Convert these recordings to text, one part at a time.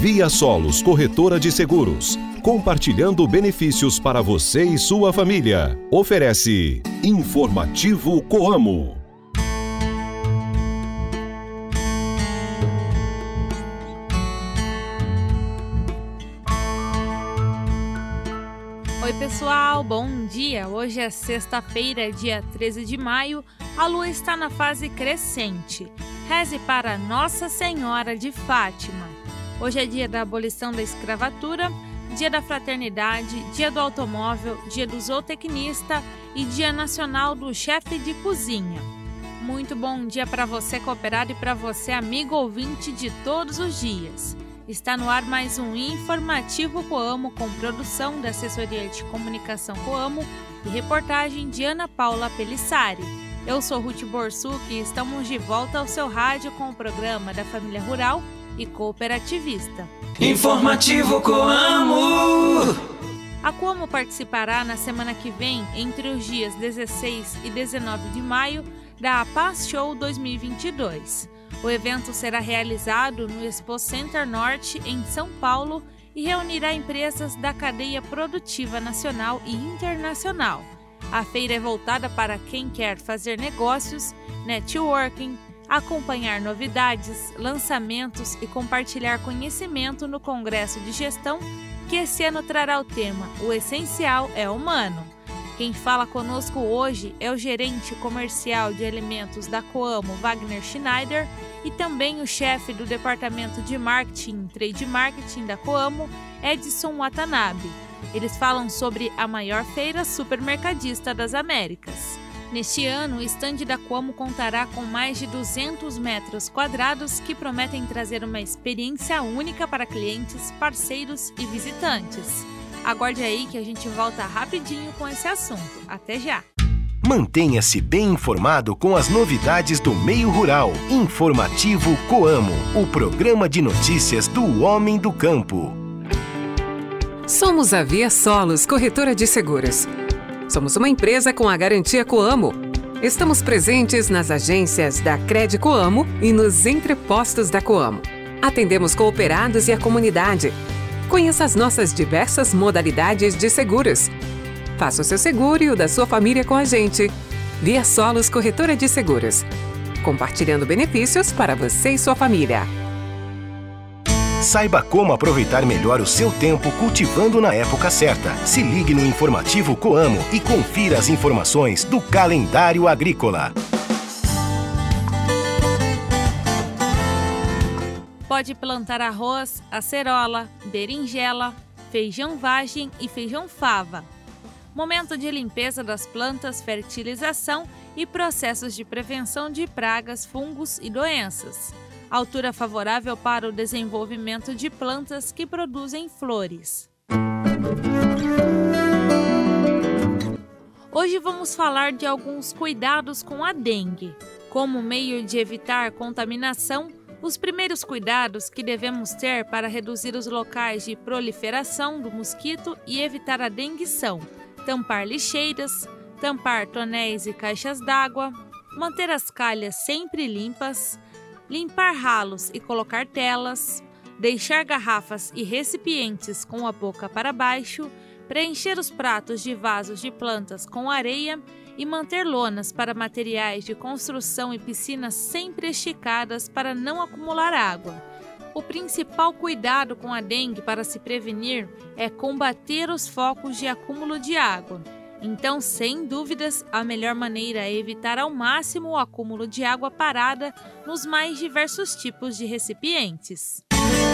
Via Solos Corretora de Seguros, compartilhando benefícios para você e sua família. Oferece Informativo Coamo. Oi pessoal, bom dia! Hoje é sexta-feira, dia 13 de maio, a lua está na fase crescente. Reze para Nossa Senhora de Fátima. Hoje é dia da abolição da escravatura, dia da fraternidade, dia do automóvel, dia do zootecnista e dia nacional do chefe de cozinha. Muito bom dia para você cooperado e para você amigo ouvinte de todos os dias. Está no ar mais um Informativo Coamo com produção da Assessoria de Comunicação Coamo e reportagem de Ana Paula Pelissari. Eu sou Ruth Borsuk e estamos de volta ao seu rádio com o programa da Família Rural e Cooperativista. Informativo Coamo! A Coamo participará na semana que vem, entre os dias 16 e 19 de maio, da Paz Show 2022. O evento será realizado no Expo Center Norte, em São Paulo, e reunirá empresas da cadeia produtiva nacional e internacional. A feira é voltada para quem quer fazer negócios, networking, acompanhar novidades, lançamentos e compartilhar conhecimento no Congresso de Gestão, que esse ano trará o tema O Essencial é Humano. Quem fala conosco hoje é o gerente comercial de alimentos da Coamo, Wagner Schneider, e também o chefe do departamento de marketing e trade marketing da Coamo, Edson Watanabe. Eles falam sobre a maior feira supermercadista das Américas. Neste ano, o estande da Coamo contará com mais de 200 metros quadrados que prometem trazer uma experiência única para clientes, parceiros e visitantes. Aguarde aí que a gente volta rapidinho com esse assunto. Até já! Mantenha-se bem informado com as novidades do meio rural. Informativo Coamo, o programa de notícias do homem do campo. Somos a Via Solos Corretora de Seguros. Somos uma empresa com a garantia Coamo. Estamos presentes nas agências da Cred Coamo e nos entrepostos da Coamo. Atendemos cooperados e a comunidade. Conheça as nossas diversas modalidades de seguros. Faça o seu seguro e o da sua família com a gente. Via Solos Corretora de Seguros. Compartilhando benefícios para você e sua família. Saiba como aproveitar melhor o seu tempo cultivando na época certa. Se ligue no Informativo Coamo e confira as informações do calendário agrícola. Pode plantar arroz, acerola, berinjela, feijão vagem e feijão fava. Momento de limpeza das plantas, fertilização e processos de prevenção de pragas, fungos e doenças. Altura favorável para o desenvolvimento de plantas que produzem flores. Hoje vamos falar de alguns cuidados com a dengue. Como meio de evitar contaminação, os primeiros cuidados que devemos ter para reduzir os locais de proliferação do mosquito e evitar a dengue são tampar lixeiras, tampar tonéis e caixas d'água, manter as calhas sempre limpas, limpar ralos e colocar telas, deixar garrafas e recipientes com a boca para baixo, preencher os pratos de vasos de plantas com areia e manter lonas para materiais de construção e piscinas sempre esticadas para não acumular água. O principal cuidado com a dengue para se prevenir é combater os focos de acúmulo de água. Então, sem dúvidas, a melhor maneira é evitar ao máximo o acúmulo de água parada nos mais diversos tipos de recipientes.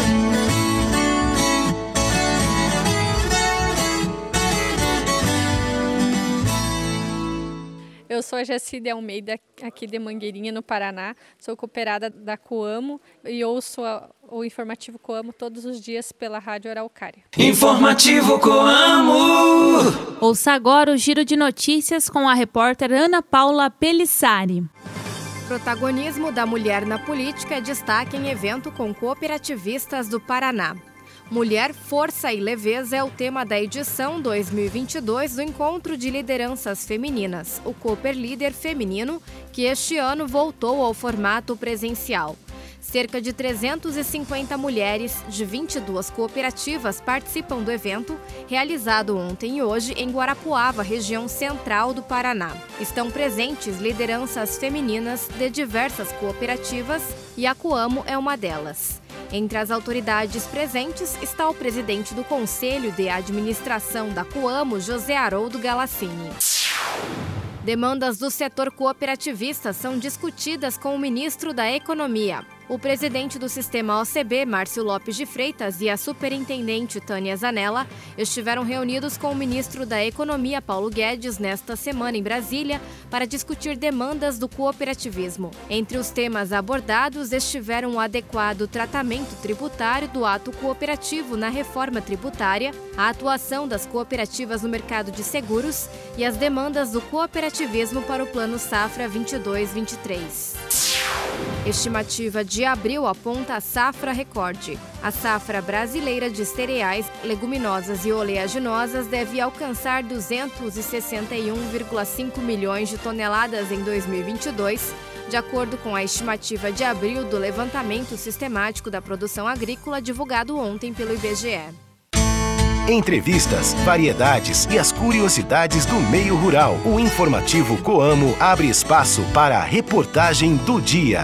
Eu sou a Jacide Almeida, aqui de Mangueirinha, no Paraná. Sou cooperada da Coamo e ouço o Informativo Coamo todos os dias pela Rádio Araucária. Informativo Coamo! Ouça agora o giro de notícias com a repórter Ana Paula Pelissari. Protagonismo da mulher na política é destaque em evento com cooperativistas do Paraná. Mulher, Força e Leveza é o tema da edição 2022 do Encontro de Lideranças Femininas, o Cooper Líder Feminino, que este ano voltou ao formato presencial. Cerca de 350 mulheres de 22 cooperativas participam do evento, realizado ontem e hoje em Guarapuava, região central do Paraná. Estão presentes lideranças femininas de diversas cooperativas e a Coamo é uma delas. Entre as autoridades presentes está o presidente do Conselho de Administração da Coamo, José Haroldo Galassini. Demandas do setor cooperativista são discutidas com o ministro da Economia. O presidente do sistema OCB, Márcio Lopes de Freitas, e a superintendente Tânia Zanella estiveram reunidos com o ministro da Economia, Paulo Guedes, nesta semana em Brasília, para discutir demandas do cooperativismo. Entre os temas abordados estiveram o adequado tratamento tributário do ato cooperativo na reforma tributária, a atuação das cooperativas no mercado de seguros e as demandas do cooperativismo para o Plano Safra 22-23. Estimativa de abril aponta a safra recorde. A safra brasileira de cereais, leguminosas e oleaginosas deve alcançar 261,5 milhões de toneladas em 2022, de acordo com a estimativa de abril do Levantamento Sistemático da Produção Agrícola divulgado ontem pelo IBGE. Entrevistas, variedades e as curiosidades do meio rural. O informativo Coamo abre espaço para a reportagem do dia.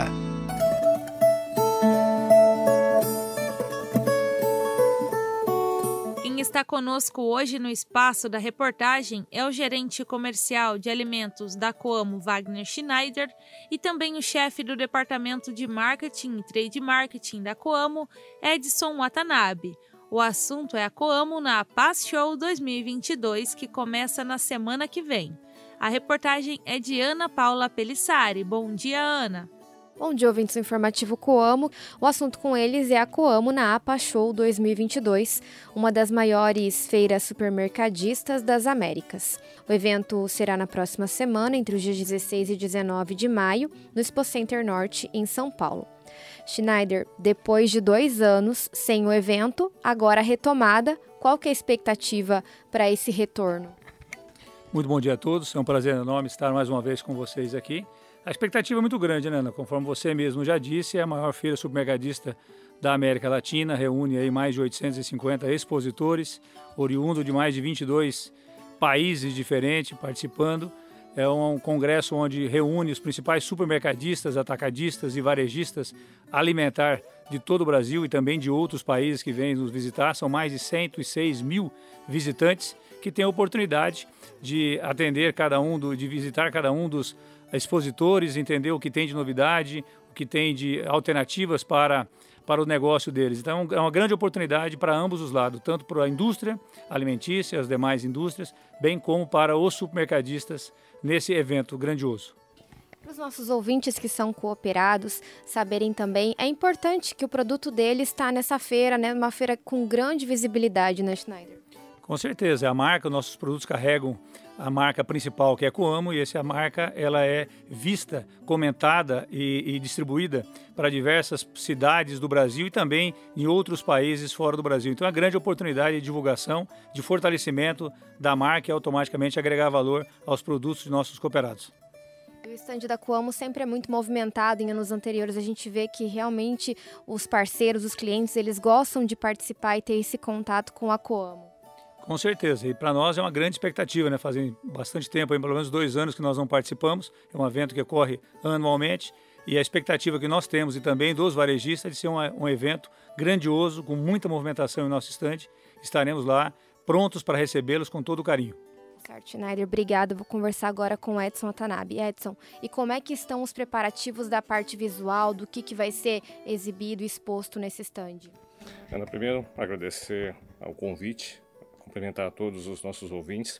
Quem está conosco hoje no espaço da reportagem é o gerente comercial de alimentos da Coamo, Wagner Schneider, e também o chefe do departamento de marketing e trade marketing da Coamo, Edson Watanabe. O assunto é a Coamo na Paz Show 2022, que começa na semana que vem. A reportagem é de Ana Paula Pelissari. Bom dia, Ana. Bom dia, ouvintes do Informativo Coamo. O assunto com eles é a Coamo na APA Show 2022, uma das maiores feiras supermercadistas das Américas. O evento será na próxima semana, entre os dias 16 e 19 de maio, no Expo Center Norte, em São Paulo. Schneider, depois de 2 anos sem o evento, agora retomada, qual que é a expectativa para esse retorno? Muito bom dia a todos, é um prazer enorme estar mais uma vez com vocês aqui. A expectativa é muito grande, né, Ana? Conforme você mesmo já disse, é a maior feira supermercadista da América Latina, reúne aí mais de 850 expositores, oriundo de mais de 22 países diferentes participando. É um congresso onde reúne os principais supermercadistas, atacadistas e varejistas alimentar de todo o Brasil e também de outros países que vêm nos visitar. São mais de 106 mil visitantes que têm a oportunidade de atender de visitar cada um dos expositores, entender o que tem de novidade, o que tem de alternativas para o negócio deles. Então é uma grande oportunidade para ambos os lados, tanto para a indústria alimentícia, as demais indústrias, bem como para os supermercadistas nesse evento grandioso. Para os nossos ouvintes que são cooperados saberem também, é importante que o produto deles está nessa feira, né? Uma feira com grande visibilidade, né, Schneider? Com certeza, a marca, nossos produtos carregam a marca principal, que é a Coamo, e essa marca ela é vista, comentada e distribuída para diversas cidades do Brasil e também em outros países fora do Brasil. Então é uma grande oportunidade de divulgação, de fortalecimento da marca e automaticamente agregar valor aos produtos de nossos cooperados. O estande da Coamo sempre é muito movimentado. Em anos anteriores a gente vê que realmente os parceiros, os clientes, eles gostam de participar e ter esse contato com a Coamo. Com certeza, e para nós é uma grande expectativa, né? Fazem bastante tempo, pelo menos 2 anos que nós não participamos, é um evento que ocorre anualmente e a expectativa que nós temos e também dos varejistas de ser um evento grandioso, com muita movimentação em nosso estande. Estaremos lá prontos para recebê-los com todo o carinho. Certo, Schneider, obrigado. Vou conversar agora com o Edson Watanabe. Edson, e como é que estão os preparativos da parte visual, do que vai ser exibido e exposto nesse estande? Ana, primeiro agradecer ao convite, cumprimentar a todos os nossos ouvintes.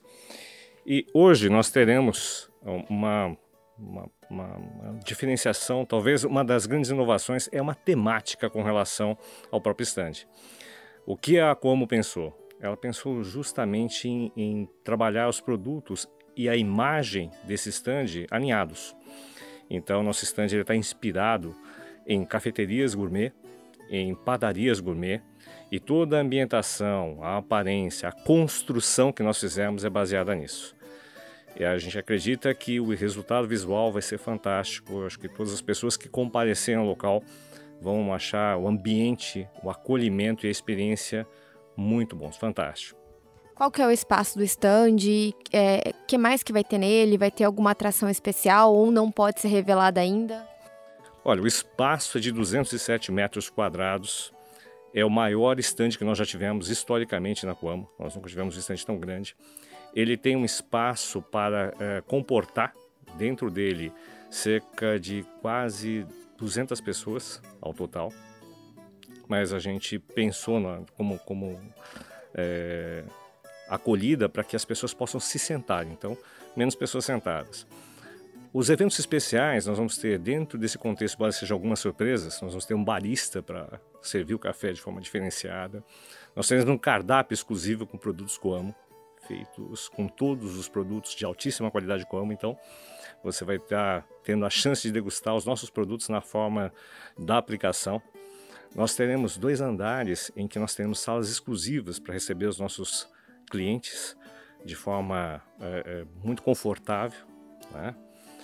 E hoje nós teremos uma diferenciação, talvez uma das grandes inovações é uma temática com relação ao próprio stand. O que a Coamo pensou? Ela pensou justamente em trabalhar os produtos e a imagem desse stand alinhados. Então, nosso stand está inspirado em cafeterias gourmet, em padarias gourmet, e toda a ambientação, a aparência, a construção que nós fizemos é baseada nisso. E a gente acredita que o resultado visual vai ser fantástico. Eu acho que todas as pessoas que compareceram ao local vão achar o ambiente, o acolhimento e a experiência muito bons, fantástico. Qual que é o espaço do stand? Que mais que vai ter nele? Vai ter alguma atração especial ou não pode ser revelada ainda? Olha, o espaço é de 207 metros quadrados. É o maior stand que nós já tivemos historicamente na Coamo. Nós nunca tivemos um stand tão grande. Ele tem um espaço para comportar dentro dele cerca de quase 200 pessoas ao total. Mas a gente pensou como acolhida para que as pessoas possam se sentar, então menos pessoas sentadas. Os eventos especiais nós vamos ter dentro desse contexto, embora sejam algumas surpresas, nós vamos ter um barista para servir o café de forma diferenciada. Nós temos um cardápio exclusivo com produtos Coamo, feitos com todos os produtos de altíssima qualidade Coamo, então você vai estar tendo a chance de degustar os nossos produtos na forma da aplicação. Nós teremos 2 andares em que nós teremos salas exclusivas para receber os nossos clientes de forma muito confortável, né?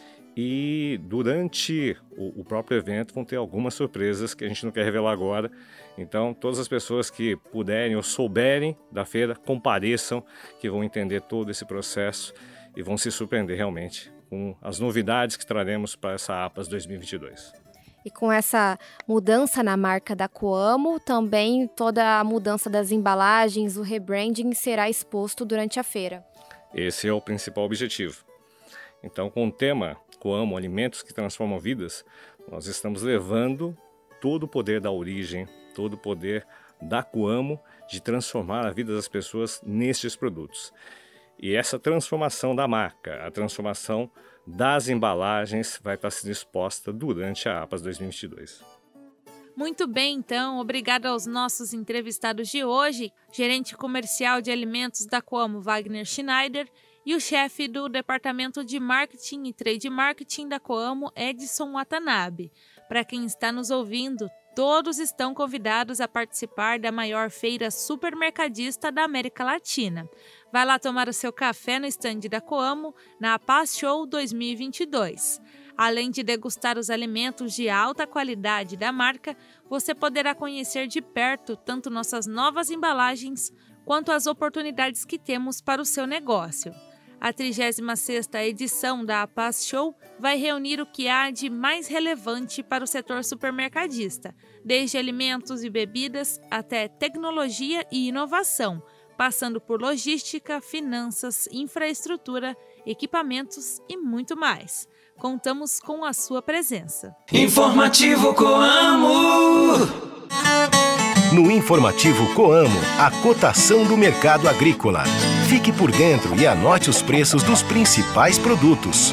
E durante o próprio evento vão ter algumas surpresas que a gente não quer revelar agora. Então, todas as pessoas que puderem ou souberem da feira, compareçam, que vão entender todo esse processo e vão se surpreender realmente com as novidades que traremos para essa APAS 2022. E com essa mudança na marca da Coamo, também toda a mudança das embalagens, o rebranding será exposto durante a feira. Esse é o principal objetivo. Então, com o tema Coamo, alimentos que transformam vidas, nós estamos levando todo o poder da origem, todo o poder da Coamo de transformar a vida das pessoas nestes produtos. E essa transformação da marca, a transformação das embalagens vai estar sendo exposta durante a APAS 2022. Muito bem, então, obrigada aos nossos entrevistados de hoje, gerente comercial de alimentos da Coamo, Wagner Schneider, e o chefe do Departamento de Marketing e Trade Marketing da Coamo, Edson Watanabe. Para quem está nos ouvindo, todos estão convidados a participar da maior feira supermercadista da América Latina. Vai lá tomar o seu café no stand da Coamo, na APAS Show 2022. Além de degustar os alimentos de alta qualidade da marca, você poderá conhecer de perto tanto nossas novas embalagens quanto as oportunidades que temos para o seu negócio. A 36ª edição da APAS Show vai reunir o que há de mais relevante para o setor supermercadista, desde alimentos e bebidas até tecnologia e inovação, passando por logística, finanças, infraestrutura, equipamentos e muito mais. Contamos com a sua presença. Informativo Coamo. No Informativo Coamo, a cotação do mercado agrícola. Fique por dentro e anote os preços dos principais produtos.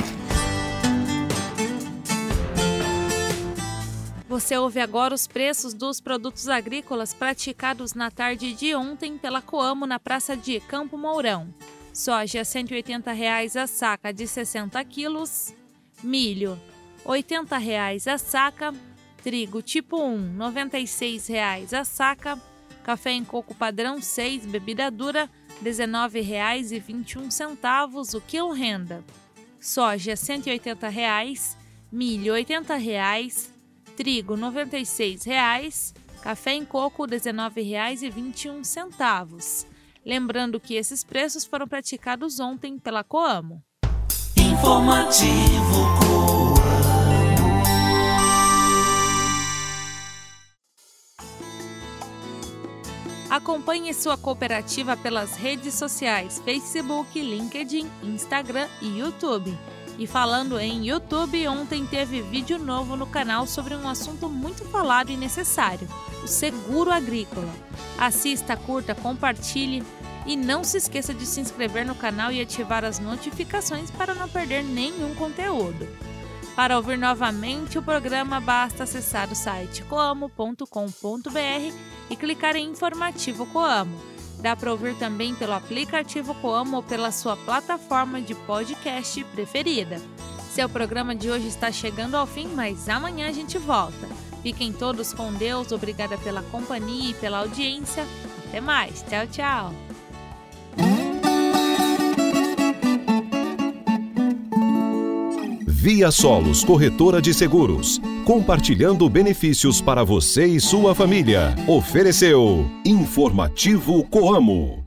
Você ouve agora os preços dos produtos agrícolas praticados na tarde de ontem pela Coamo na Praça de Campo Mourão. Soja R$ 180,00 a saca de 60 quilos, milho R$ 80,00 a saca, trigo tipo 1 R$ 96,00 a saca, café em coco padrão 6, bebida dura R$ 19,21 o quilo renda. Soja R$ 180,00, milho R$ 80,00, trigo R$ 96,00, café em coco R$ 19,21. Lembrando que esses preços foram praticados ontem pela Coamo. Informativo Coamo. Acompanhe sua cooperativa pelas redes sociais Facebook, LinkedIn, Instagram e YouTube. E falando em YouTube, ontem teve vídeo novo no canal sobre um assunto muito falado e necessário, o seguro agrícola. Assista, curta, compartilhe e não se esqueça de se inscrever no canal e ativar as notificações para não perder nenhum conteúdo. Para ouvir novamente o programa, basta acessar o site coamo.com.br e clicar em Informativo Coamo. Dá para ouvir também pelo aplicativo Coamo ou pela sua plataforma de podcast preferida. Seu programa de hoje está chegando ao fim, mas amanhã a gente volta. Fiquem todos com Deus, obrigada pela companhia e pela audiência. Até mais, tchau, tchau. Via Solos Corretora de Seguros. compartilhando benefícios para você e sua família. Ofereceu Informativo Coamo.